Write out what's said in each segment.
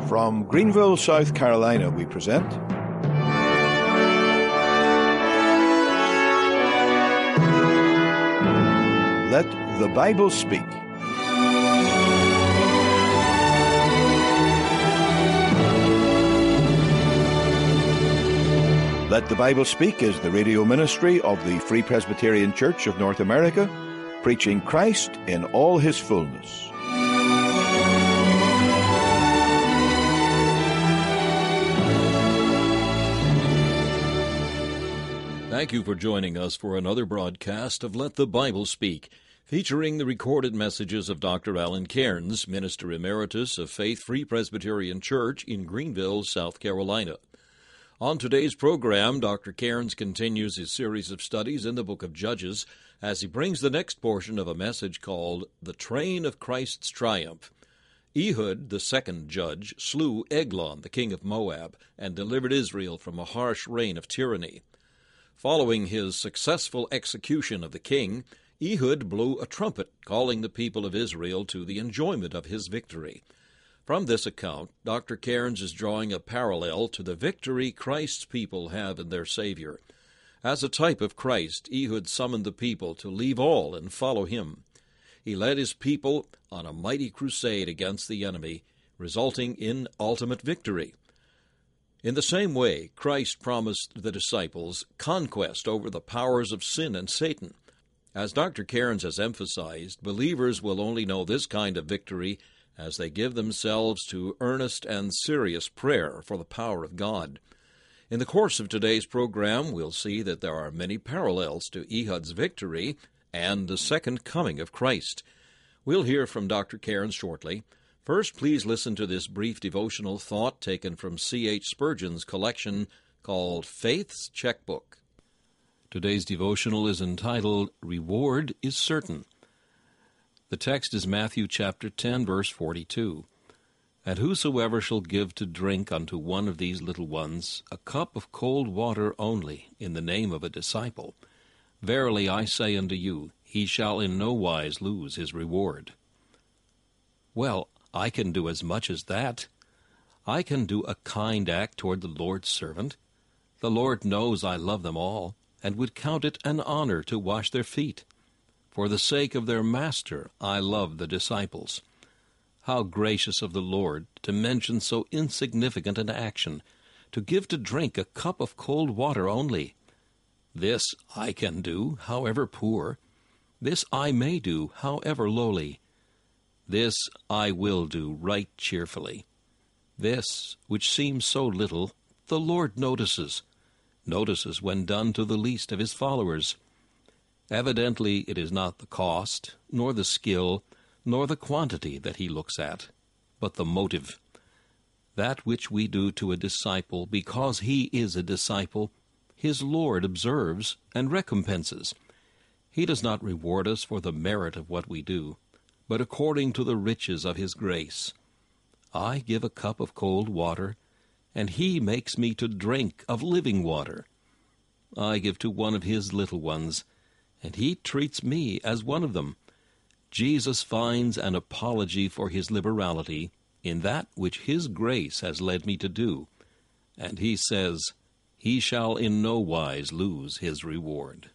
From Greenville, South Carolina, we present Let the Bible Speak. Let the Bible Speak is the radio ministry of the Free Presbyterian Church of North America, preaching Christ in all his fullness. Thank you for joining us for another broadcast of Let the Bible Speak, featuring the recorded messages of Dr. Alan Cairns, Minister Emeritus of Faith Free Presbyterian Church in Greenville, South Carolina. On today's program, Dr. Cairns continues his series of studies in the book of Judges as he brings the next portion of a message called The Train of Christ's Triumph. Ehud, the second judge, slew Eglon, the king of Moab, and delivered Israel from a harsh reign of tyranny. Following his successful execution of the king, Ehud blew a trumpet, calling the people of Israel to the enjoyment of his victory. From this account, Dr. Cairns is drawing a parallel to the victory Christ's people have in their Savior. As a type of Christ, Ehud summoned the people to leave all and follow him. He led his people on a mighty crusade against the enemy, resulting in ultimate victory. In the same way, Christ promised the disciples conquest over the powers of sin and Satan. As Dr. Cairns has emphasized, believers will only know this kind of victory as they give themselves to earnest and serious prayer for the power of God. In the course of today's program, we'll see that there are many parallels to Ehud's victory and the second coming of Christ. We'll hear from Dr. Cairns shortly. First, please listen to this brief devotional thought taken from C.H. Spurgeon's collection called Faith's Checkbook. Today's devotional is entitled, Reward is Certain. The text is Matthew chapter 10, verse 42. And whosoever shall give to drink unto one of these little ones a cup of cold water only, in the name of a disciple, verily I say unto you, he shall in no wise lose his reward. Well, I can do as much as that. I can do a kind act toward the Lord's servant. The Lord knows I love them all, and would count it an honor to wash their feet. For the sake of their master, I love the disciples. How gracious of the Lord to mention so insignificant an action, to give to drink a cup of cold water only. This I can do, however poor. This I may do, however lowly. This I will do right cheerfully. This, which seems so little, the Lord notices when done to the least of his followers. Evidently it is not the cost, nor the skill, nor the quantity that he looks at, but the motive. That which we do to a disciple because he is a disciple, his Lord observes and recompenses. He does not reward us for the merit of what we do, but according to the riches of his grace. I give a cup of cold water, and he makes me to drink of living water. I give to one of his little ones, and he treats me as one of them. Jesus finds an apology for his liberality in that which his grace has led me to do, and he says, he shall in no wise lose his reward.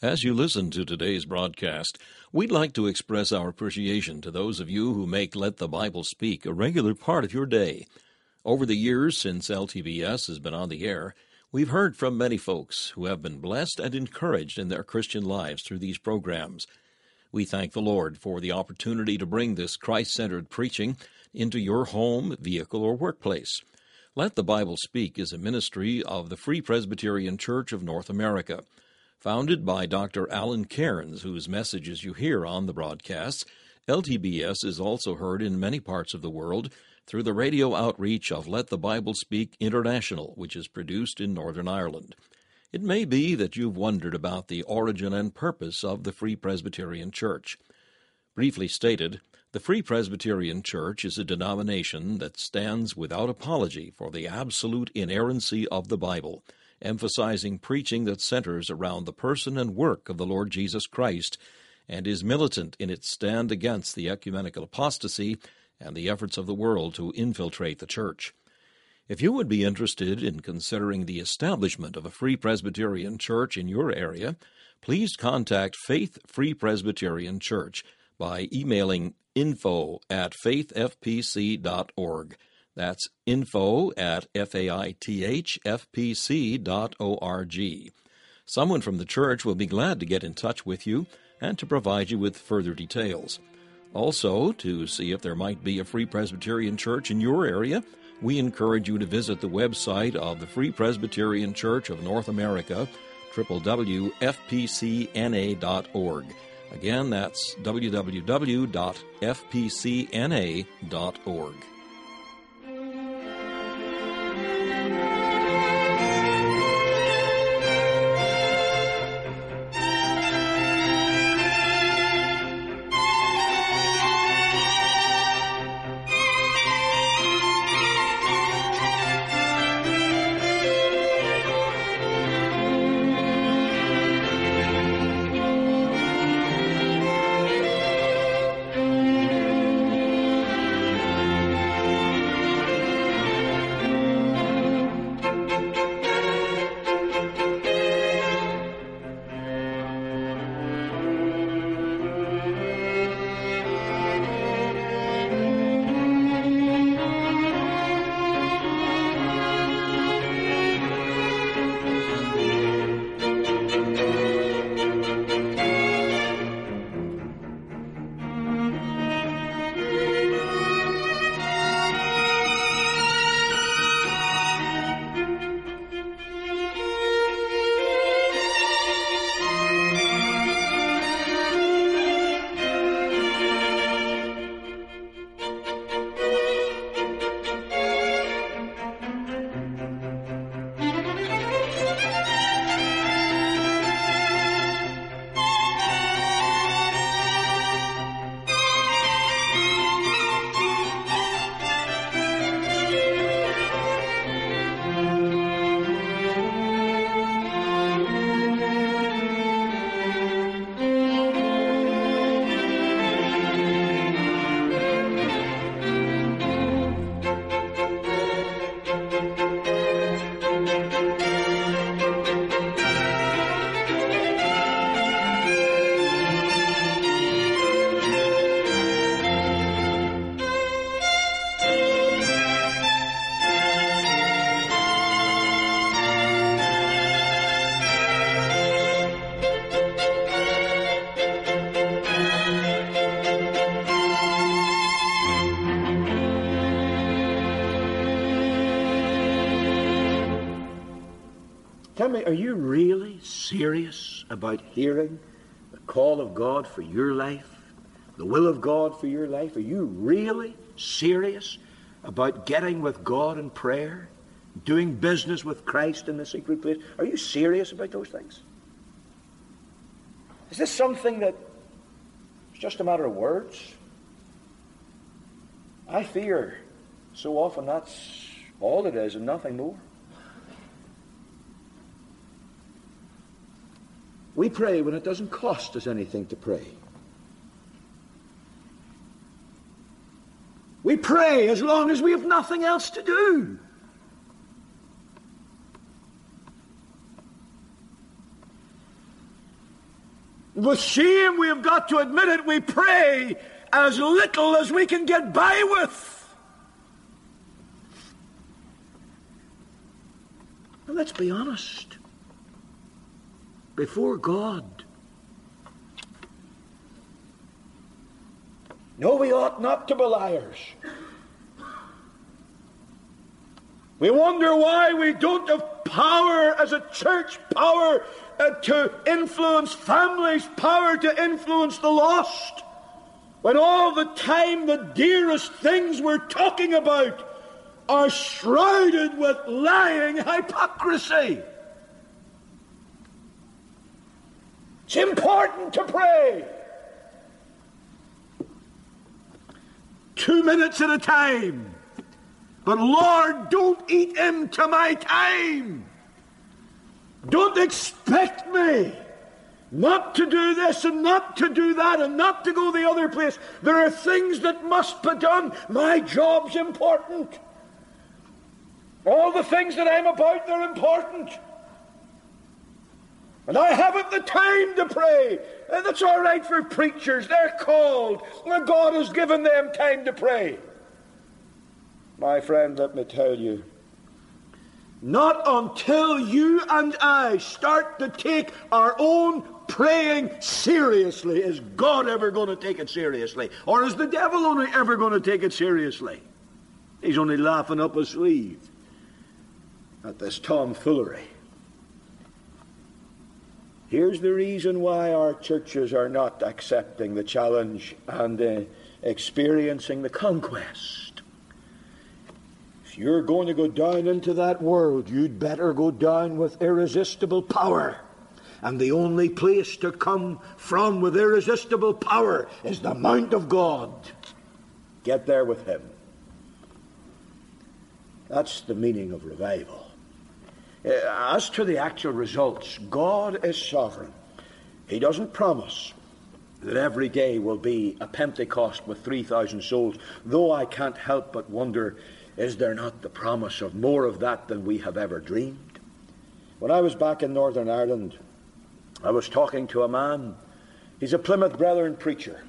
As you listen to today's broadcast, we'd like to express our appreciation to those of you who make Let the Bible Speak a regular part of your day. Over the years since LTBS has been on the air, we've heard from many folks who have been blessed and encouraged in their Christian lives through these programs. We thank the Lord for the opportunity to bring this Christ-centered preaching into your home, vehicle, or workplace. Let the Bible Speak is a ministry of the Free Presbyterian Church of North America. Founded by Dr. Alan Cairns, whose messages you hear on the broadcasts, LTBS is also heard in many parts of the world through the radio outreach of Let the Bible Speak International, which is produced in Northern Ireland. It may be that you've wondered about the origin and purpose of the Free Presbyterian Church. Briefly stated, the Free Presbyterian Church is a denomination that stands without apology for the absolute inerrancy of the Bible, emphasizing preaching that centers around the person and work of the Lord Jesus Christ, and is militant in its stand against the ecumenical apostasy and the efforts of the world to infiltrate the church. If you would be interested in considering the establishment of a Free Presbyterian Church in your area, please contact Faith Free Presbyterian Church by emailing info@faithfpc.org. That's info@faithfpc.org. Someone from the church will be glad to get in touch with you and to provide you with further details. Also, to see if there might be a Free Presbyterian Church in your area, we encourage you to visit the website of the Free Presbyterian Church of North America, www.fpcna.org. Again, that's www.fpcna.org. Tell me, are you really serious about hearing the call of God for your life, the will of God for your life? Are you really serious about getting with God in prayer, doing business with Christ in the secret place? Are you serious about those things? Is this something that is just a matter of words? I fear so often that's all it is and nothing more. We pray when it doesn't cost us anything to pray. We pray as long as we have nothing else to do. With shame, we have got to admit it, we pray as little as we can get by with. Now, let's be honest. Before God. No, we ought not to be liars. We wonder why we don't have power as a church, power to influence families, power to influence the lost, when all the time the dearest things we're talking about are shrouded with lying hypocrisy. It's important to pray. 2 minutes at a time. But Lord, don't eat into my time. Don't expect me not to do this and not to do that and not to go the other place. There are things that must be done. My job's important. All the things that I'm about, they're important. And I haven't the time to pray. And that's all right for preachers. They're called. And God has given them time to pray. My friend, let me tell you, not until you and I start to take our own praying seriously is God ever going to take it seriously. Or is the devil only ever going to take it seriously? He's only laughing up his sleeve at this tomfoolery. Here's the reason why our churches are not accepting the challenge and experiencing the conquest. If you're going to go down into that world, you'd better go down with irresistible power. And the only place to come from with irresistible power is the Mount of God. Get there with Him. That's the meaning of revival. As to the actual results, God is sovereign. He doesn't promise that every day will be a Pentecost with 3,000 souls, though I can't help but wonder, is there not the promise of more of that than we have ever dreamed? When I was back in Northern Ireland, I was talking to a man. He's a Plymouth Brethren preacher.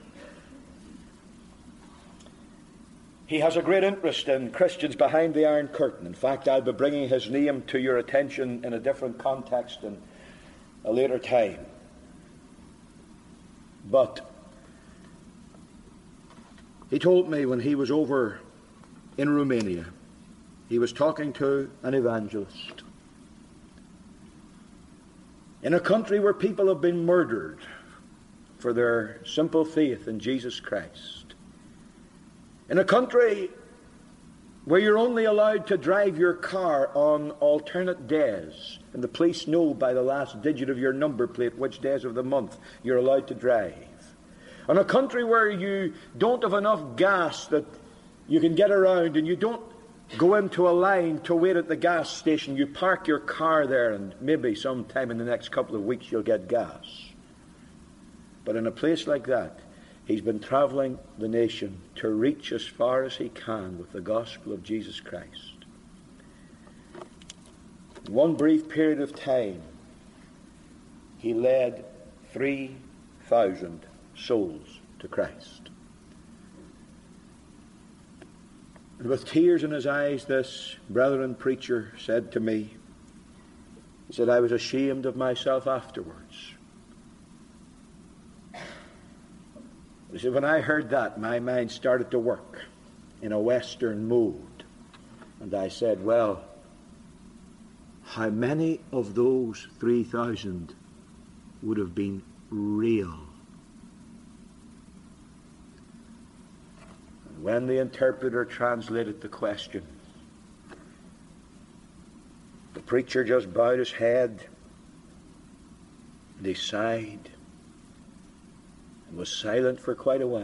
He has a great interest in Christians behind the Iron Curtain. In fact, I'll be bringing his name to your attention in a different context in a later time. But he told me when he was over in Romania, he was talking to an evangelist. In a country where people have been murdered for their simple faith in Jesus Christ. In a country where you're only allowed to drive your car on alternate days, and the police know by the last digit of your number plate which days of the month you're allowed to drive. In a country where you don't have enough gas that you can get around, and you don't go into a line to wait at the gas station. You park your car there, and maybe sometime in the next couple of weeks you'll get gas. But in a place like that, he's been traveling the nation to reach as far as he can with the gospel of Jesus Christ. In one brief period of time, he led 3,000 souls to Christ. And with tears in his eyes, this brethren preacher said to me, he said, I was ashamed of myself afterwards. He said, when I heard that, my mind started to work in a Western mode. And I said, well, how many of those 3,000 would have been real? When the interpreter translated the question, the preacher just bowed his head and he sighed and was silent for quite a while.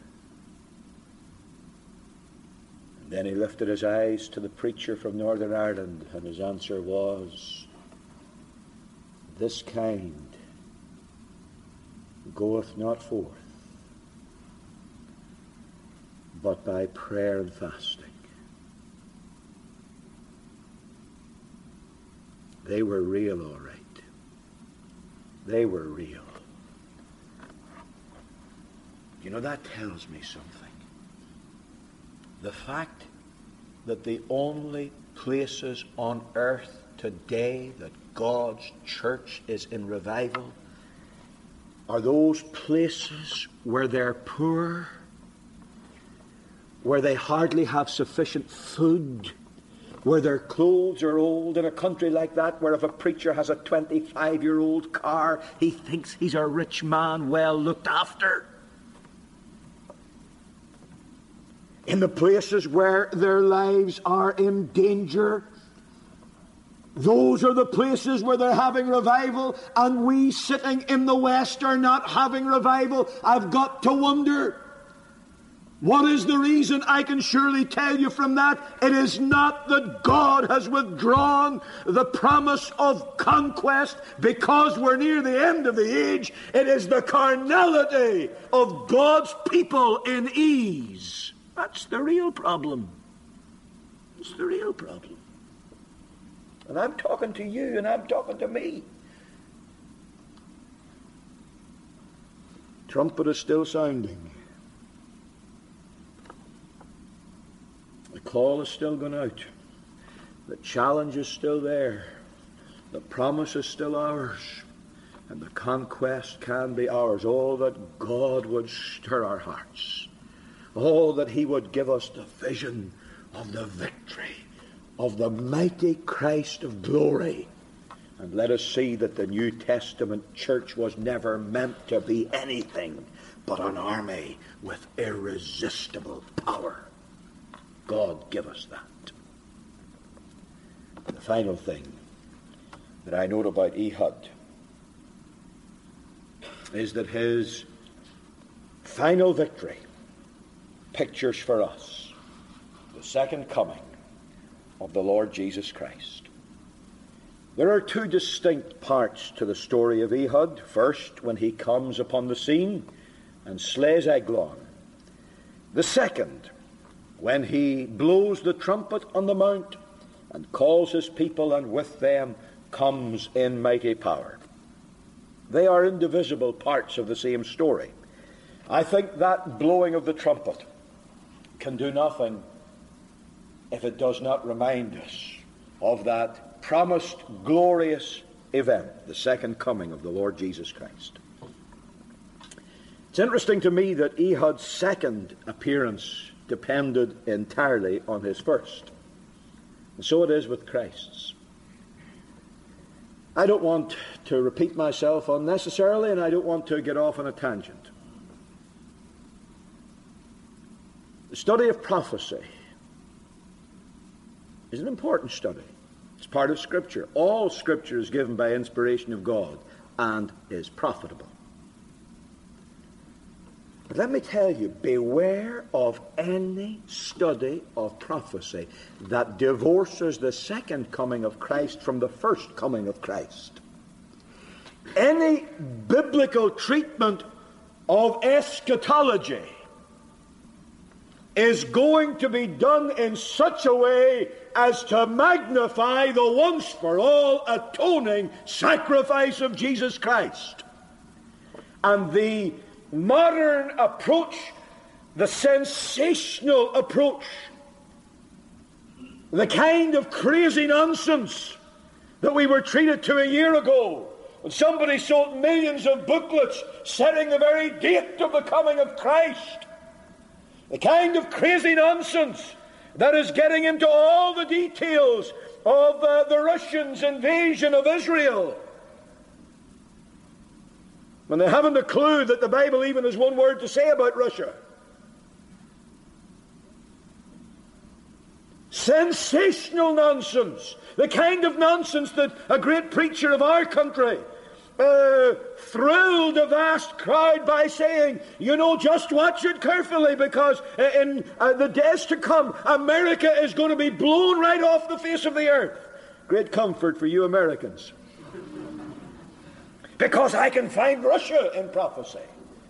And then he lifted his eyes to the preacher from Northern Ireland, and his answer was, this kind goeth not forth but by prayer and fasting. They were real, all right. They were real. You know, that tells me something. The fact that the only places on earth today that God's church is in revival are those places where they're poor, where they hardly have sufficient food, where their clothes are old. In a country like that, where if a preacher has a 25-year-old car, he thinks he's a rich man well looked after. In the places where their lives are in danger, those are the places where they're having revival, and we sitting in the West are not having revival. I've got to wonder, what is the reason? I can surely tell you from that. It is not that God has withdrawn the promise of conquest because we're near the end of the age. It is the carnality of God's people in ease. That's the real problem. It's the real problem. And I'm talking to you, and I'm talking to me. Trumpet is still sounding. The call is still going out. The challenge is still there. The promise is still ours. And the conquest can be ours. Oh, that God would stir our hearts. Oh, that He would give us the vision of the victory of the mighty Christ of glory. And let us see that the New Testament church was never meant to be anything but an army with irresistible power. God give us that. The final thing that I note about Ehud is that his final victory pictures for us the second coming of the Lord Jesus Christ. There are two distinct parts to the story of Ehud. First, when he comes upon the scene and slays Eglon. The second, when he blows the trumpet on the mount and calls his people, and with them comes in mighty power. They are indivisible parts of the same story. I think that blowing of the trumpet can do nothing if it does not remind us of that promised glorious event, the second coming of the Lord Jesus Christ. It's interesting to me that Ehud's second appearance depended entirely on his first. And so it is with Christ's. I don't want to repeat myself unnecessarily, and I don't want to get off on a tangent. The study of prophecy is an important study. It's part of Scripture. All Scripture is given by inspiration of God and is profitable. But let me tell you, beware of any study of prophecy that divorces the second coming of Christ from the first coming of Christ. Any biblical treatment of eschatology is going to be done in such a way as to magnify the once-for-all atoning sacrifice of Jesus Christ. And the modern approach, the sensational approach, the kind of crazy nonsense that we were treated to a year ago, when somebody sold millions of booklets setting the very date of the coming of Christ. The kind of crazy nonsense that is getting into all the details of the Russians' invasion of Israel, when they haven't a clue that the Bible even has one word to say about Russia. Sensational nonsense. The kind of nonsense that a great preacher of our country thrilled a vast crowd by saying, you know, just watch it carefully, because in the days to come, America is going to be blown right off the face of the earth. Great comfort for you Americans. Because I can find Russia in prophecy.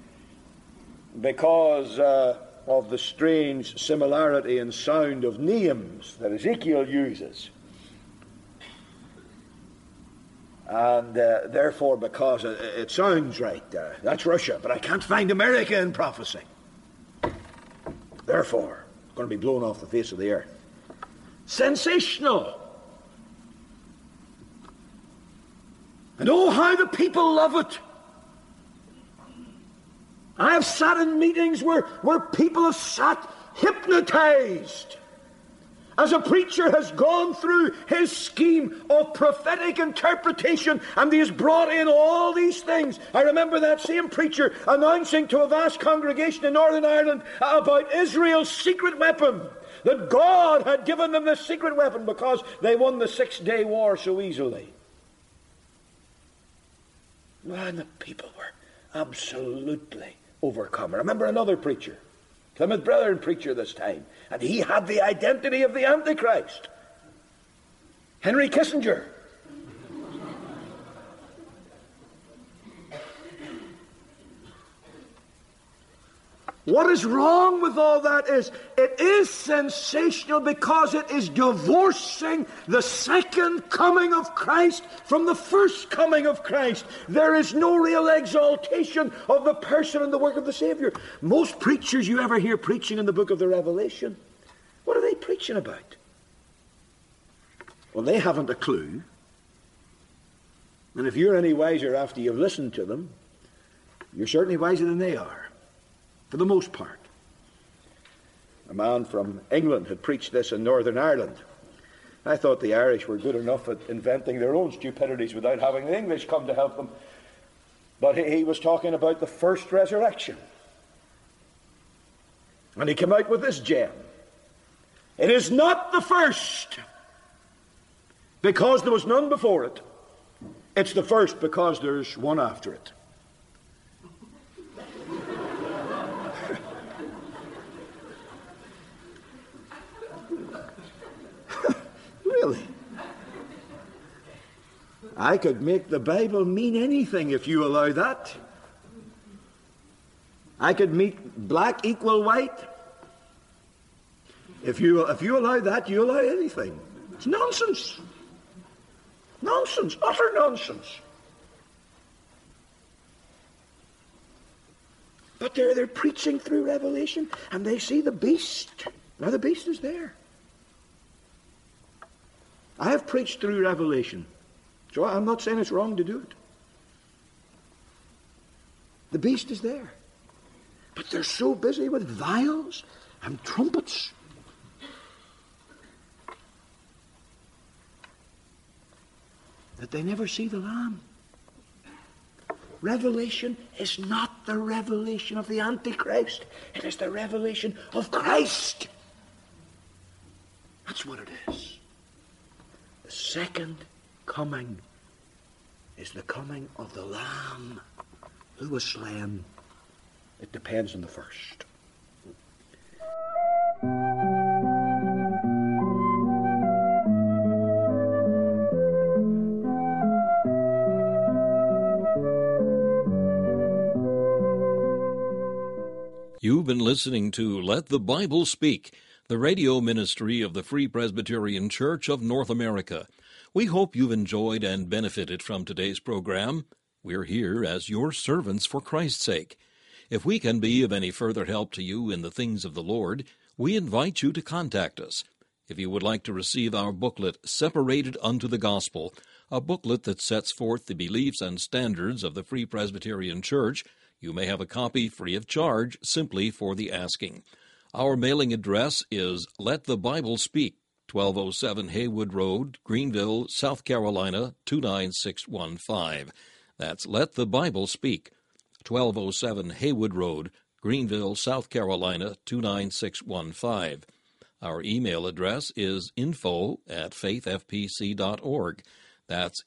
Because of the strange similarity in sound of names that Ezekiel uses. And therefore, because it sounds right, that's Russia, but I can't find America in prophecy. Therefore, it's going to be blown off the face of the earth. Sensational. And oh, how the people love it. I have sat in meetings where people have sat hypnotized as a preacher has gone through his scheme of prophetic interpretation, and he has brought in all these things. I remember that same preacher announcing to a vast congregation in Northern Ireland about Israel's secret weapon, that God had given them this secret weapon because they won the 6-day war so easily. And the people were absolutely overcome. I remember another preacher, Plymouth Brethren preacher this time, and he had the identity of the Antichrist. Henry Kissinger. What is wrong with all that is, it is sensational because it is divorcing the second coming of Christ from the first coming of Christ. There is no real exaltation of the person and the work of the Savior. Most preachers you ever hear preaching in the book of the Revelation, what are they preaching about? Well, they haven't a clue. And if you're any wiser after you've listened to them, you're certainly wiser than they are. For the most part. A man from England had preached this in Northern Ireland. I thought the Irish were good enough at inventing their own stupidities without having the English come to help them. But he was talking about the first resurrection. And he came out with this gem. It is not the first, because there was none before it. It's the first because there's one after it. Really? I could make the Bible mean anything if you allow that. I could make black equal white. If you allow that, you allow anything. It's nonsense. Nonsense. Utter nonsense. But they're preaching through Revelation, and they see the beast. Now the beast is there. I have preached through Revelation, so I'm not saying it's wrong to do it. The beast is there. But they're so busy with vials and trumpets. That they never see the Lamb. Revelation is not the revelation of the Antichrist. It is the revelation of Christ. That's what it is. The second coming is the coming of the Lamb who was slain. It depends on the first. You've been listening to Let the Bible Speak, the radio ministry of the Free Presbyterian Church of North America. We hope you've enjoyed and benefited from today's program. We're here as your servants for Christ's sake. If we can be of any further help to you in the things of the Lord, we invite you to contact us. If you would like to receive our booklet, Separated Unto the Gospel, a booklet that sets forth the beliefs and standards of the Free Presbyterian Church, you may have a copy free of charge simply for the asking. Our mailing address is Let the Bible Speak, 1207 Haywood Road, Greenville, South Carolina, 29615. That's Let the Bible Speak, 1207 Haywood Road, Greenville, South Carolina, 29615. Our email address is info@faithfpc.org. That's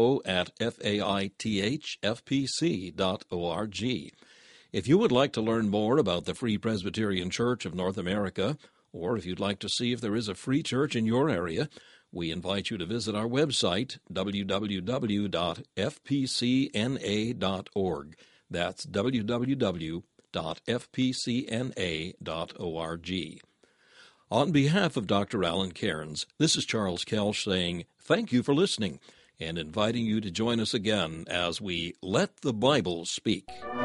info@faithfpc.org. If you would like to learn more about the Free Presbyterian Church of North America, or if you'd like to see if there is a free church in your area, we invite you to visit our website, www.fpcna.org. That's www.fpcna.org. On behalf of Dr. Alan Cairns, this is Charles Kelsch saying thank you for listening. and inviting you to join us again as we Let the Bible Speak.